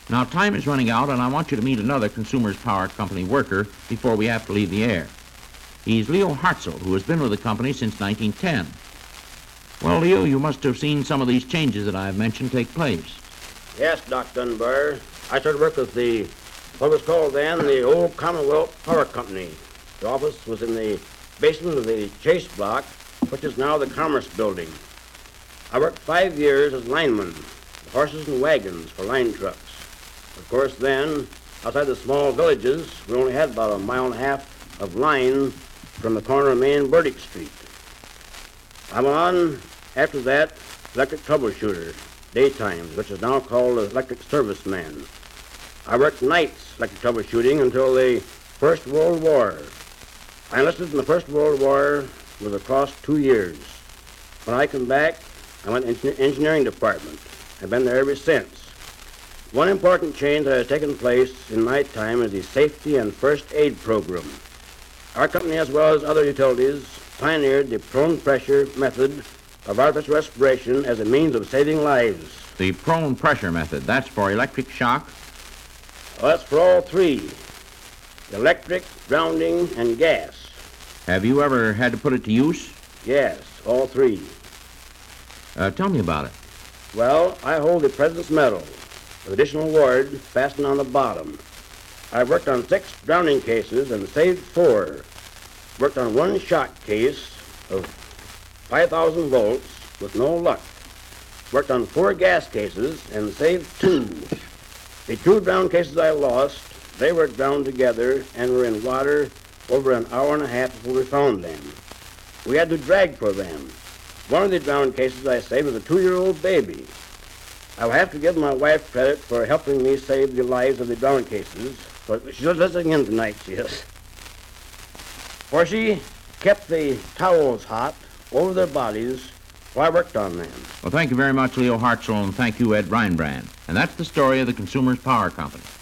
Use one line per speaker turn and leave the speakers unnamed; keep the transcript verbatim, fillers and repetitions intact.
Now, time is running out, and I want you to meet another Consumers Power Company worker before we have to leave the air. He's Leo Hartzell, who has been with the company since nineteen ten. Well, Leo, you must have seen some of these changes that I've mentioned take place.
Yes, Doc Dunbar. I started work with the, what was called then, the Old Commonwealth Power Company. The office was in the basement of the Chase Block, which is now the Commerce Building. I worked five years as lineman, horses and wagons for line trucks. Of course, then, outside the small villages, we only had about a mile and a half of line from the corner of Main and Burdick Street. I went on, after that, electric troubleshooter, daytime, which is now called electric serviceman. I worked nights electric troubleshooting until the First World War. I enlisted in the First World War, was across two years. When I came back, I went into the engineering department. I've been there ever since. One important change that has taken place in my time is the safety and first aid program. Our company, as well as other utilities, pioneered the prone pressure method of artificial respiration as a means of saving lives.
The prone pressure method, that's for electric shock?
Well, that's for all three, electric, grounding, and gas.
Have you ever had to put it to use?
Yes, all three.
Uh, tell me about it.
Well, I hold the President's Medal, with additional award fastened on the bottom. I've worked on six drowning cases and saved four. Worked on one shock case of five thousand volts with no luck. Worked on four gas cases and saved two. The two drowned cases I lost, they were drowned together and were in water over an hour and a half before we found them. We had to drag for them. One of the drowned cases I saved was a two-year-old baby. I will have to give my wife credit for helping me save the lives of the drowned cases. But she's listening in tonight, she is. For she kept the towels hot over their bodies while I worked on them.
Well, thank you very much, Leo Hartzell, and thank you, Ed Reinbrand. And that's the story of the Consumers Power Company.